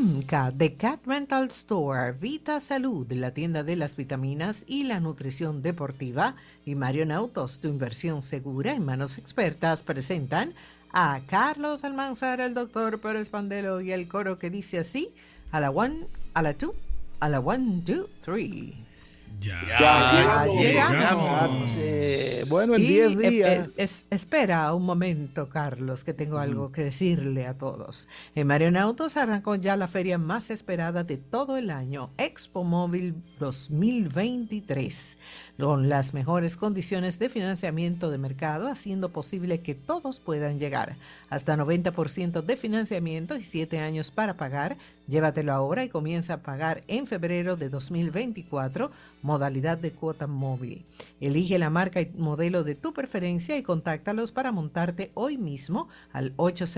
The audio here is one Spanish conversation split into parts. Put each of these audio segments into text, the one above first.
Simca, The Cat Rental Store, Vita Salud, la tienda de las vitaminas y la nutrición deportiva, y Marion Autos, tu inversión segura en manos expertas, presentan a Carlos Almanzar, el doctor Pérez Pandelo y el coro que dice así: a la one, a la two, a la one, two, three. Ya llegamos. Bueno, en 10 días. Espera un momento, Carlos, que tengo algo que decirle a todos. En Marion Autos arrancó ya la feria más esperada de todo el año, Expo Móvil 2023, con las mejores condiciones de financiamiento de mercado, haciendo posible que todos puedan llegar. Hasta 90% de financiamiento y 7 años para pagar. Llévatelo ahora y comienza a pagar en febrero de 2024, modalidad de cuota móvil. Elige la marca y modelo de tu preferencia y contáctalos para montarte hoy mismo al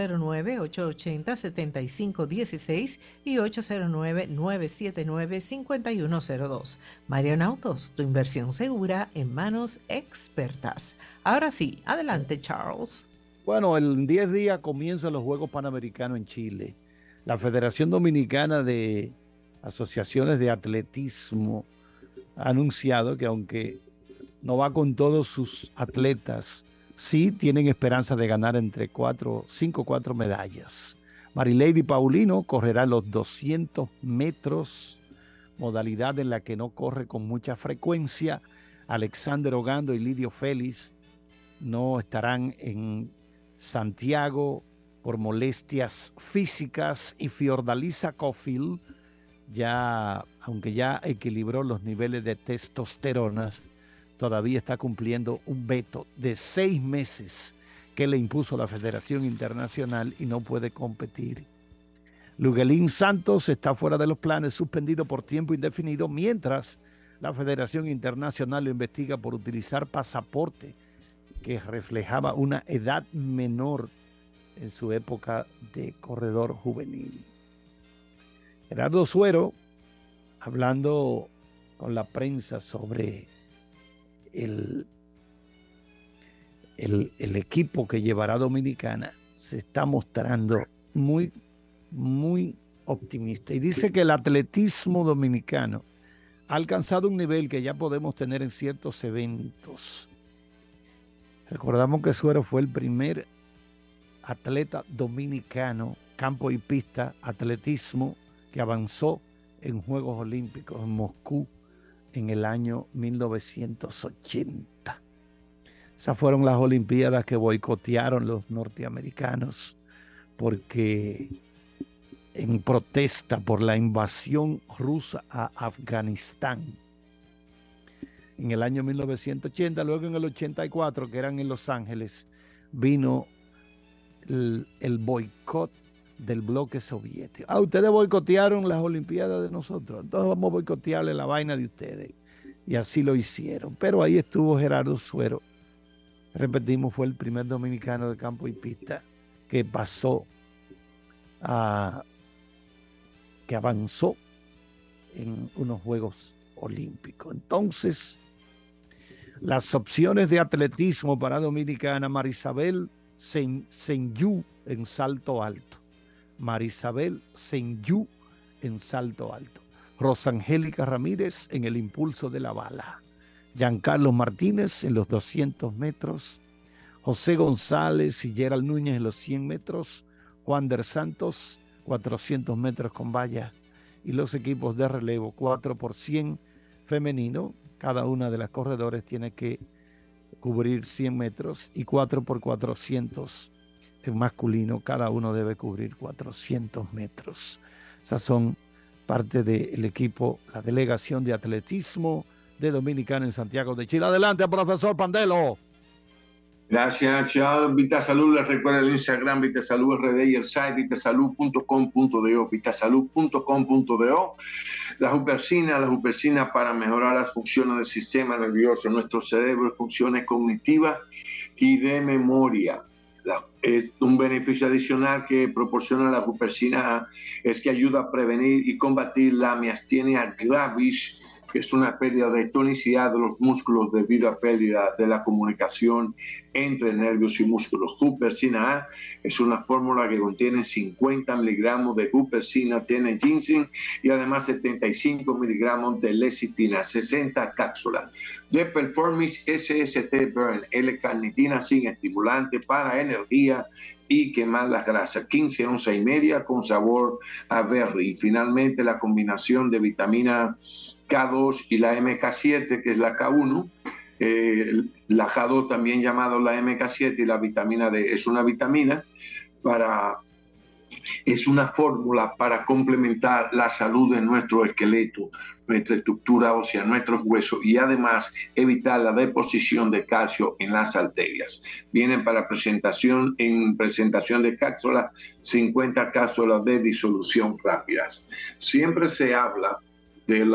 809-880-7516 y 809-979-5102. Marion Autos, tu inversión segura en manos expertas. Ahora sí, adelante, Charles. Bueno, en 10 días comienzan los Juegos Panamericanos en Chile. La Federación Dominicana de Asociaciones de Atletismo ha anunciado que aunque no va con todos sus atletas, sí tienen esperanza de ganar entre 5 o 4 medallas. Marilady Paulino correrá los 200 metros, modalidad en la que no corre con mucha frecuencia. Alexander Ogando y Lidio Félix no estarán en Santiago por molestias físicas, y Fiordalisa Cofield, aunque ya equilibró los niveles de testosteronas, todavía está cumpliendo un veto de 6 meses que le impuso la Federación Internacional y no puede competir. Luguelín Santos está fuera de los planes, suspendido por tiempo indefinido, mientras la Federación Internacional lo investiga por utilizar pasaporte que reflejaba una edad menor en su época de corredor juvenil. Gerardo Suero, hablando con la prensa sobre el equipo que llevará Dominicana, se está mostrando muy, muy optimista y dice que el atletismo dominicano ha alcanzado un nivel que ya podemos tener en ciertos eventos. Recordamos que Suero fue el primer atleta dominicano, campo y pista, atletismo, que avanzó en Juegos Olímpicos en Moscú en el año 1980. Esas fueron las Olimpiadas que boicotearon los norteamericanos porque en protesta por la invasión rusa a Afganistán. En el año 1980, luego en el 84, que eran en Los Ángeles, vino el boicot del bloque soviético. Ustedes boicotearon las Olimpiadas de nosotros, entonces vamos a boicotearle la vaina de ustedes. Y así lo hicieron. Pero ahí estuvo Gerardo Suero. Repetimos, fue el primer dominicano de campo y pista que que avanzó en unos Juegos Olímpicos. Entonces, las opciones de atletismo para Dominicana: Marisabel Senyu en salto alto. Marisabel Senyu en salto alto. Rosangélica Ramírez en el impulso de la bala. Giancarlo Martínez en los 200 metros. José González y Gerald Núñez en los 100 metros. Juan der Santos, 400 metros con valla. Y los equipos de relevo, 4 por 100 femenino. Cada una de las corredores tiene que cubrir 100 metros y 4 por 400 en masculino. Cada uno debe cubrir 400 metros. Esas son parte del equipo, la delegación de atletismo de Dominicana en Santiago de Chile. Adelante, profesor Pandelo. Gracias, Charles. Vitasalud, les recuerda el Instagram Vitasalud RD y el site vitasalud.com.do, vitasalud.com.do. La hupersina para mejorar las funciones del sistema nervioso, nuestro cerebro, funciones cognitivas y de memoria. Es un beneficio adicional que proporciona la hupersina, es que ayuda a prevenir y combatir la miastenia gravis, que es una pérdida de tonicidad de los músculos debido a pérdida de la comunicación entre nervios y músculos. Huperzina A es una fórmula que contiene 50 miligramos de huperzina, tiene ginseng y además 75 miligramos de lecitina, 60 cápsulas. De Performance SST Burn, L-carnitina sin estimulante para energía y quemar las grasas, 15 onzas y media con sabor a berry. Y finalmente la combinación de vitamina K2 y la MK7, que es la K1, la K2 también llamado la MK7 y la vitamina D, es una vitamina es una fórmula para complementar la salud de nuestro esqueleto, nuestra estructura ósea, nuestros huesos y además evitar la deposición de calcio en las arterias. Vienen para presentación de cápsulas, 50 cápsulas de disolución rápidas. Siempre se habla de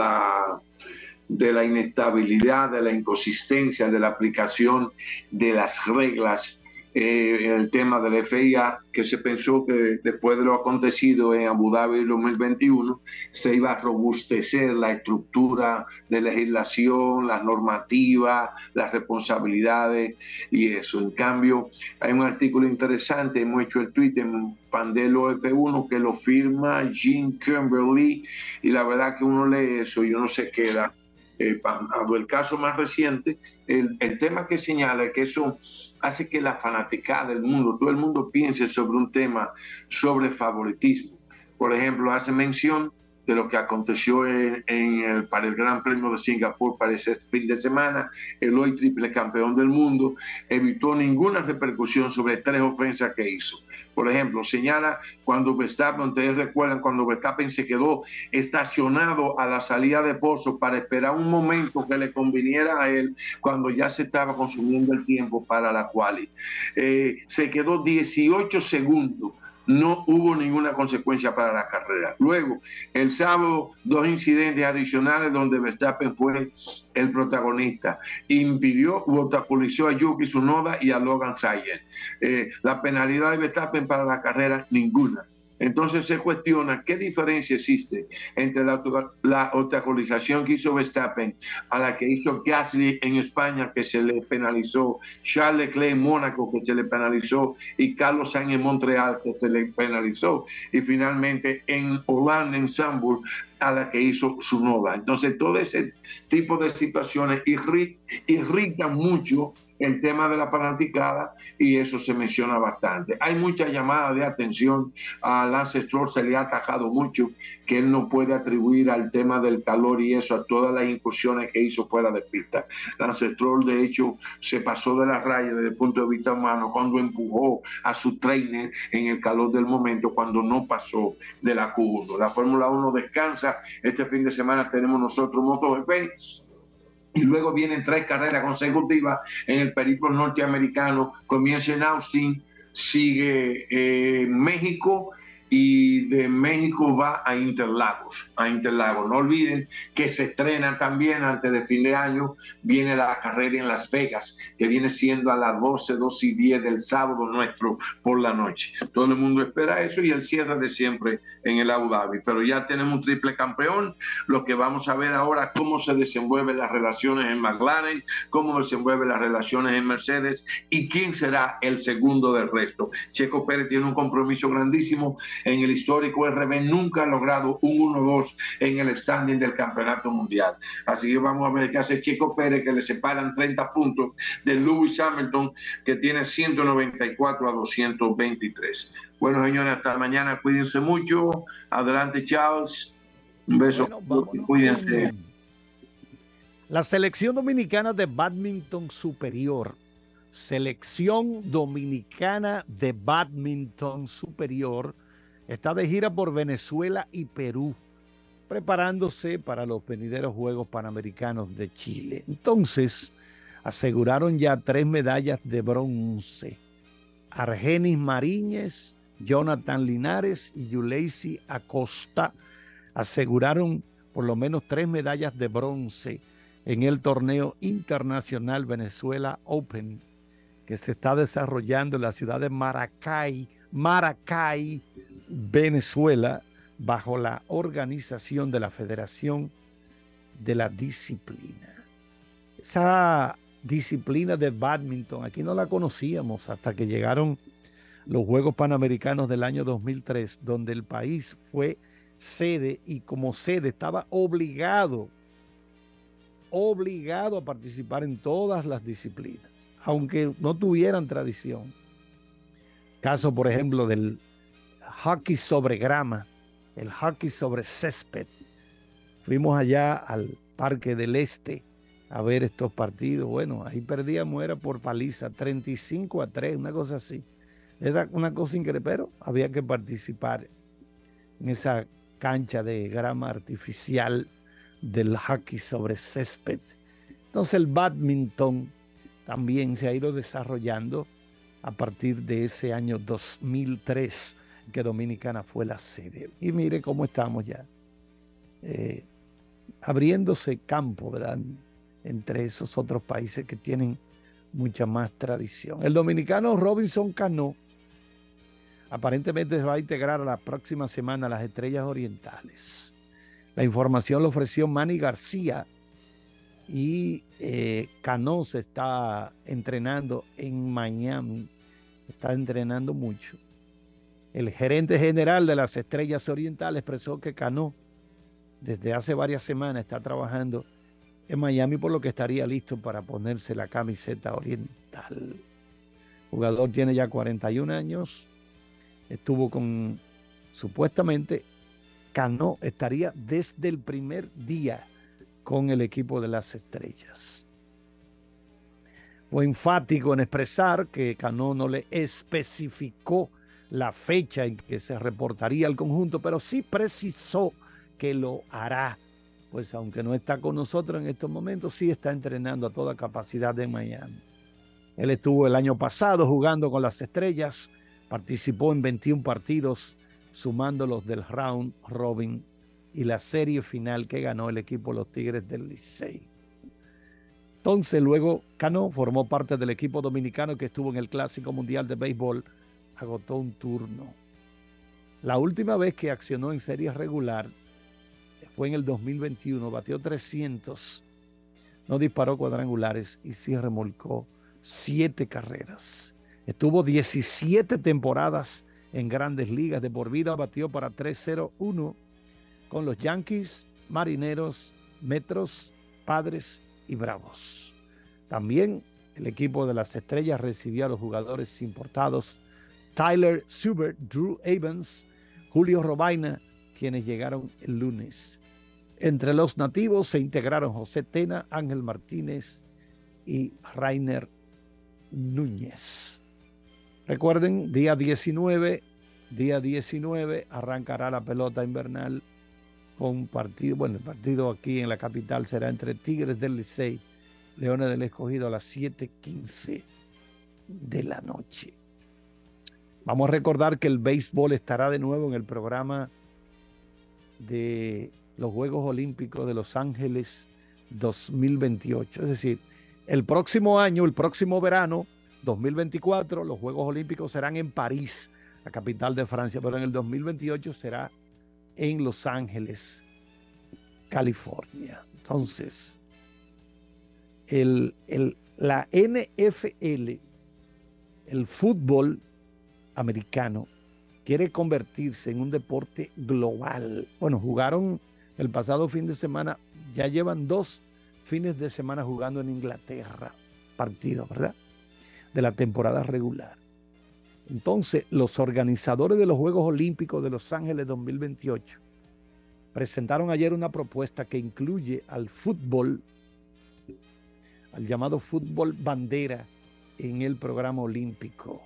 la inestabilidad, de la inconsistencia, de la aplicación de las reglas en el tema de la FIA, que se pensó que después de lo acontecido en Abu Dhabi 2021 se iba a robustecer la estructura de legislación, las normativas, las responsabilidades y eso. En cambio, hay un artículo interesante, hemos hecho el tweet en Pandelo F1 que lo firma Jim Kimberly y la verdad que uno lee eso y uno se queda. El caso más reciente, el tema que señala es que eso hace que la fanaticada del mundo, todo el mundo piense sobre un tema sobre favoritismo. Por ejemplo, hace mención de lo que aconteció para el Gran Premio de Singapur para ese fin de semana. El hoy triple campeón del mundo evitó ninguna repercusión sobre 3 ofensas que hizo. Por ejemplo, señala cuando Verstappen, ustedes recuerdan, cuando Verstappen se quedó estacionado a la salida de pozo para esperar un momento que le conviniera a él cuando ya se estaba consumiendo el tiempo para la quali. Se quedó 18 segundos. No hubo ninguna consecuencia para la carrera. Luego, el sábado, 2 incidentes adicionales donde Verstappen fue el protagonista. Obstaculizó a Yuki Tsunoda y a Logan Sargent. La penalidad de Verstappen para la carrera, ninguna. Entonces se cuestiona qué diferencia existe entre la obstaculización que hizo Verstappen a la que hizo Gasly en España, que se le penalizó, Charles Leclerc en Mónaco, que se le penalizó, y Carlos Sainz en Montreal, que se le penalizó, y finalmente en Holanda, en Zandvoort, a la que hizo Tsunoda. Entonces todo ese tipo de situaciones irritan mucho el tema de la fanaticada y eso se menciona bastante. Hay muchas llamadas de atención. A Lance Stroll se le ha atacado mucho que él no puede atribuir al tema del calor y eso a todas las incursiones que hizo fuera de pista. Lance Stroll de hecho se pasó de la raya desde el punto de vista humano cuando empujó a su trainer en el calor del momento cuando no pasó de la Q1. La Fórmula 1 descansa. Este fin de semana tenemos nosotros MotoGP. Y luego vienen 3 carreras consecutivas en el periplo norteamericano. Comienza en Austin, sigue México y de México va a Interlagos. No olviden que se estrena también antes de fin de año, viene la carrera en Las Vegas, que viene siendo a las 12:10 del sábado nuestro por la noche. Todo el mundo espera eso y el cierre de siempre en el Abu Dhabi. Pero ya tenemos un triple campeón. Lo que vamos a ver ahora, cómo se desenvuelven las relaciones en McLaren, cómo desenvuelven las relaciones en Mercedes y quién será el segundo del resto. Checo Pérez tiene un compromiso grandísimo. En el histórico RB nunca ha logrado un 1-2 en el standing del campeonato mundial. Así que vamos a ver qué hace Checo Pérez, que le separan 30 puntos de Lewis Hamilton, que tiene 194 a 223. Bueno, señores, hasta mañana. Cuídense mucho. Adelante, Charles. Un beso. Bueno, cuídense. La selección dominicana de bádminton superior. Selección dominicana de bádminton superior está de gira por Venezuela y Perú, preparándose para los venideros Juegos Panamericanos de Chile. Entonces, aseguraron ya 3 medallas de bronce. Argenis Mariñez, Jonathan Linares y Yuleisi Acosta aseguraron por lo menos 3 medallas de bronce en el torneo internacional Venezuela Open, que se está desarrollando en la ciudad de Maracay, Venezuela, bajo la organización de la Federación de la disciplina. Esa disciplina de bádminton, aquí no la conocíamos hasta que llegaron los Juegos Panamericanos del año 2003, donde el país fue sede y como sede estaba obligado a participar en todas las disciplinas, aunque no tuvieran tradición. Caso, por ejemplo, del hockey sobre grama, el hockey sobre césped. Fuimos allá al Parque del Este a ver estos partidos. Bueno, ahí perdíamos, era por paliza, 35-3, una cosa así. Era una cosa increíble, pero había que participar en esa cancha de grama artificial del hockey sobre césped. Entonces el bádminton también se ha ido desarrollando a partir de ese año 2003 que Dominicana fue la sede. Y mire cómo estamos ya, abriéndose campo, ¿verdad?, entre esos otros países que tienen mucha más tradición. El dominicano Robinson Cano aparentemente se va a integrar a la próxima semana a las Estrellas Orientales. La información la ofreció Manny García y Cano se está entrenando en Miami, está entrenando mucho. El gerente general de las Estrellas Orientales expresó que Cano desde hace varias semanas está trabajando en Miami, por lo que estaría listo para ponerse la camiseta oriental. El jugador tiene ya 41 años, estuvo con, supuestamente, Cano estaría desde el primer día con el equipo de las Estrellas. Fue enfático en expresar que Cano no le especificó la fecha en que se reportaría al conjunto, pero sí precisó que lo hará, pues aunque no está con nosotros en estos momentos, sí está entrenando a toda capacidad en Miami. Él estuvo el año pasado jugando con las Estrellas, participó en 21 partidos, sumando los del round robin y la serie final que ganó el equipo Los Tigres del Licey. Entonces luego Cano formó parte del equipo dominicano que estuvo en el Clásico Mundial de Béisbol, agotó un turno. La última vez que accionó en serie regular fue en el 2021, batió 300, no disparó cuadrangulares y sí remolcó 7 carreras. Estuvo 17 temporadas en Grandes Ligas, de por vida batió para 301 con los Yankees, Marineros, Metros, Padres y Bravos. También el equipo de las Estrellas recibió a los jugadores importados Tyler Subert, Drew Evans, Julio Robaina, quienes llegaron el lunes. Entre los nativos se integraron José Tena, Ángel Martínez y Rainer Núñez. Recuerden, día 19 arrancará la pelota invernal con partido. Bueno, el partido aquí en la capital será entre Tigres del Licey, Leones del Escogido a las 7:15 de la noche. Vamos a recordar que el béisbol estará de nuevo en el programa de los Juegos Olímpicos de Los Ángeles 2028. Es decir, el próximo año, el próximo verano, 2024, los Juegos Olímpicos serán en París, la capital de Francia, pero en el 2028 será en Los Ángeles, California. Entonces, la NFL, el fútbol americano, quiere convertirse en un deporte global. Bueno, jugaron el pasado fin de semana, ya llevan 2 fines de semana jugando en Inglaterra, partidos, ¿verdad?, de la temporada regular. Entonces, los organizadores de los Juegos Olímpicos de Los Ángeles 2028 presentaron ayer una propuesta que incluye al fútbol, al llamado fútbol bandera, en el programa olímpico.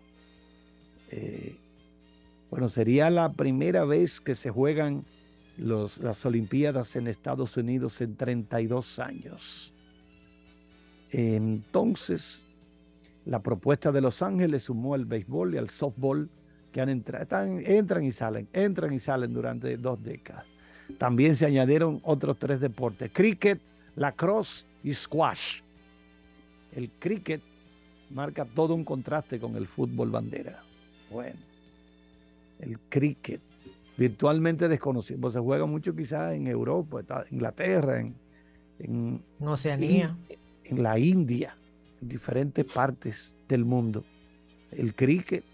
Bueno, sería la primera vez que se juegan las Olimpiadas en Estados Unidos en 32 años. Entonces, la propuesta de Los Ángeles sumó al béisbol y al softball, que entran y salen durante 2 décadas. También se añadieron otros 3 deportes: cricket, lacrosse y squash. El cricket marca todo un contraste con el fútbol bandera. Bueno, el cricket, virtualmente desconocido, pues se juega mucho quizás en Europa, Inglaterra, en en Oceanía, en la India, en diferentes partes del mundo. El cricket,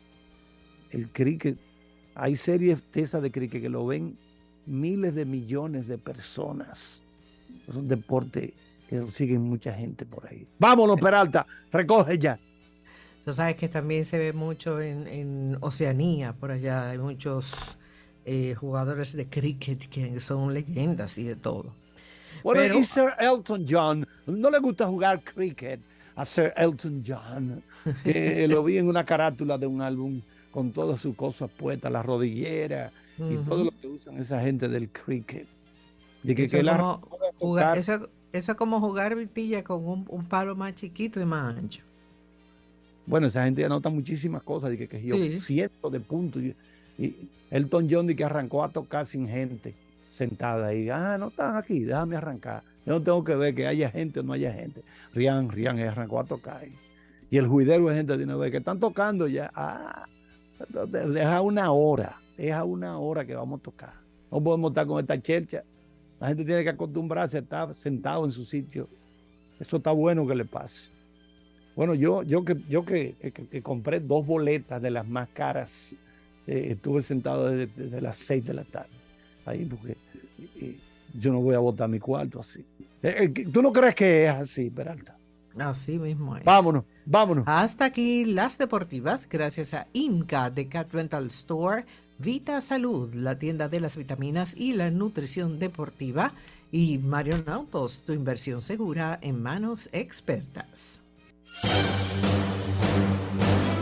hay series de esas de cricket que lo ven miles de millones de personas. Es un deporte que lo siguen mucha gente por ahí. Vámonos, Peralta, recoge ya. tú sabes que también se ve mucho en Oceanía, por allá hay muchos jugadores de cricket que son leyendas y de todo. Bueno, Pero y Sir Elton John, ¿no le gusta jugar cricket a Sir Elton John? Lo vi en una carátula de un álbum con todas sus cosas puestas, la rodillera y todo lo que usan esa gente del cricket. De que, eso, que es la como jugar, eso es como jugar vitilla con un palo más chiquito y más ancho. Bueno, esa gente anota muchísimas cosas, de que yo Sí. cientos de puntos. Y Elton John de que arrancó a tocar sin gente sentada ahí. No están aquí, déjame arrancar. Yo no tengo que ver que haya gente o no haya gente. Rian arrancó a tocar ahí. Y el juidero de gente de una vez que están tocando ya. Deja una hora que vamos a tocar. No podemos estar con esta chercha. La gente tiene que acostumbrarse a estar sentado en su sitio. Eso está bueno que le pase. Bueno, yo que compré 2 boletas de las más caras, estuve sentado desde las 6 de la tarde. Ahí porque yo no voy a botar mi cuarto así. ¿Tú no crees que es así, Peralta? Así mismo es. Vámonos. Hasta aquí las deportivas, gracias a Inca de Cat Rental Store, Vita Salud, la tienda de las vitaminas y la nutrición deportiva, y Marion Autos, tu inversión segura en manos expertas.